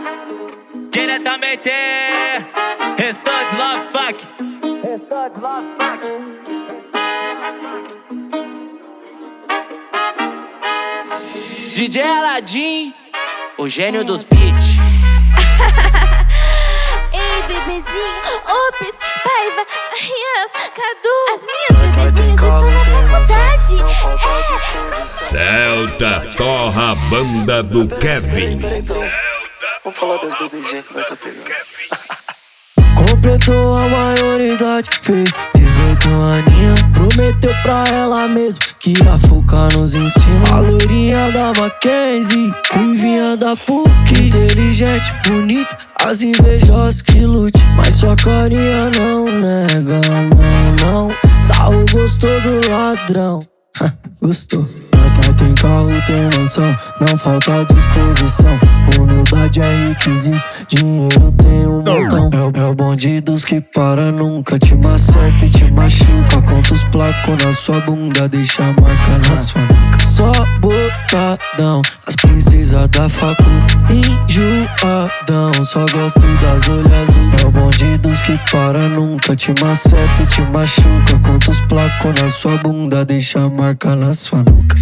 Diretamente, Restante Love Fuck. DJ Aladdin, o gênio dos beats. Ei, bebezinho, ops, Paiva, Cadu. As minhas bebezinhas estão na faculdade. Celta torra a banda do Kevin. Vamos falar das bebezinhas que vai tá pegando. Completou a maioridade, fez 18 aninhos. Prometeu pra ela mesmo que ia focar nos ensinos. A loirinha da Mackenzie, ruivinha da PUC, inteligente, bonita, as invejosas que lute. Mas sua carinha não nega, não. Sarro gostou do ladrão. Gostou. Tem carro, tem mansão, não falta disposição. Humildade é requisito, dinheiro tem um montão. É o bonde dos que para, nunca te maceta e te machuca. Conta os placos na sua bunda, deixa a marca na sua nuca. Só botadão, as princesas da facu, enjoadão, só gosto das olhas azul. É o bonde dos que para, nunca te maceta e te machuca. Conta os placos na sua bunda, deixa a marca na sua nuca.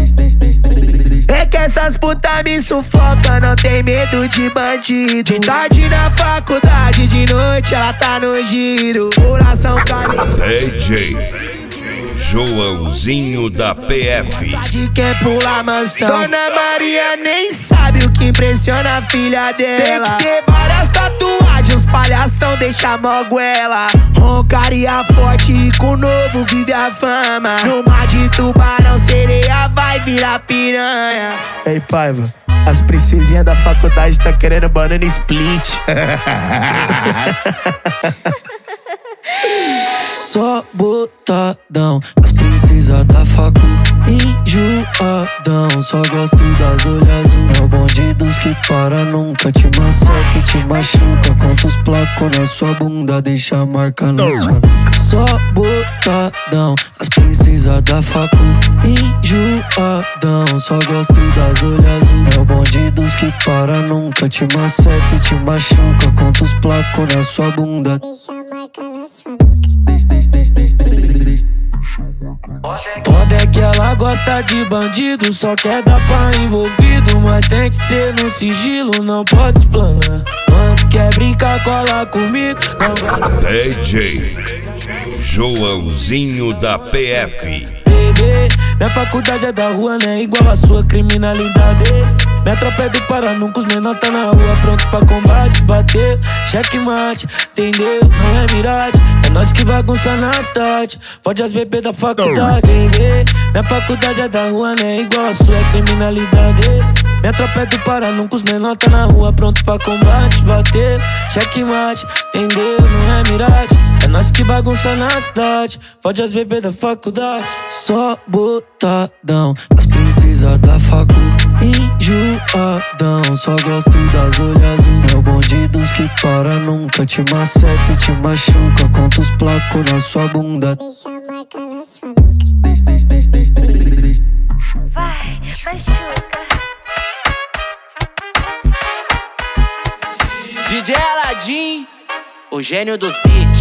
É que essas putas me sufoca, não tem medo de bandido. De tarde na faculdade, de noite ela tá no giro. Coração caliente. DJ Joãozinho da PF. De quem pula mansão. Dona Maria nem sabe o que impressiona a filha dela. Tem que ter várias tatuagens, os palhação deixa moguela. Roncaria forte e com novo vive a fama. No mar de tubarão, sereia vai virar piranha. Ei, Paiva, as princesinhas da faculdade tá querendo banana split. Só botadão, as princesas da facu, enjoadão, só gosto das olhas azul. É o bonde dos que para, nunca te maceta e te machuca. Conta os placos na sua bunda, deixa a marca na sua nuca. Só botadão, as princesas da facu, enjoadão, só gosto das olhas azul. É o bonde dos que para, nunca te maceta e te machuca. Conta os placos na sua bunda, Deixa a marca na sua nuca. Foda é que ela gosta de bandido, só quer dar pra envolvido. Mas tem que ser no sigilo, não pode explanar. Quando quer brincar, cola comigo, não vai. DJ Joãozinho da PF. Bebê, minha faculdade é da rua, né? Igual a sua criminalidade. Minha tropa é do Pará, nunca os menor tá na rua, pronto pra combate. Bateu, checkmate, entendeu? Não é miragem, é nós que bagunça na cidade. Fode as bebês da faculdade. Bebê, minha faculdade é da rua, né? Igual a sua criminalidade. Minha tropa é do Pará, nunca os menor tá na rua, pronto pra combate. Bateu, checkmate, entendeu? Não é miragem, é nós que bagunça na cidade. Fode as bebês da faculdade. Só botadão, as princesas da facu, enjoadão, só gosto das olhas azul. É o bonde dos que para, nunca te maceta e te machuca. Conta os placos na sua bunda, Deixa a marca na sua nuca. Vai, machuca. DJ Aladdin, o gênio dos beats.